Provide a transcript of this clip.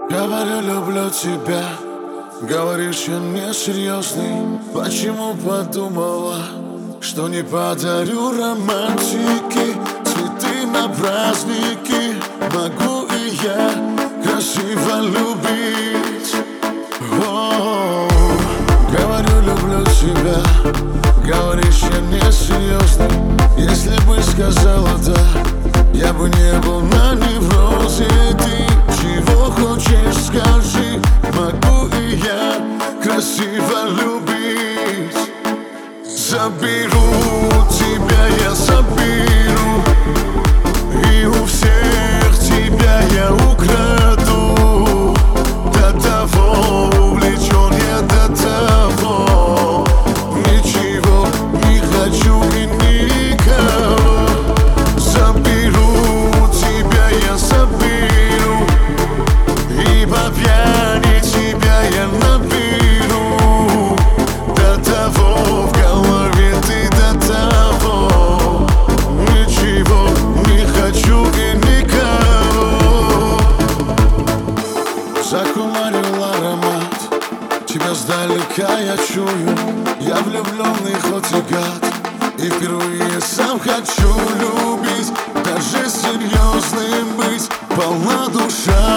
Говорю, люблю тебя. Говоришь, я несерьезный. Почему подумала, что не подарю романтики, цветы на праздники? Могу и я красиво любить. Говорю, люблю тебя. Говоришь, я несерьезный. Если бы сказала да, я бы не был на неврозе. Ты чего хочешь, скажи. Могу и я красиво любить. Заберу тебя, я заберу, и у всех тебя я украду. До того увлечен я, до того ничего не хочу и никого. Заберу тебя, я заберу, и по пьяни тебя я наберу. До того в голове ты, до того ничего не хочу и никого. Закумарил аромат, тебя сдалека я чую. Я влюбленный, хоть и гад, и впервые сам хочу любить. Даже серьезным быть, полна душа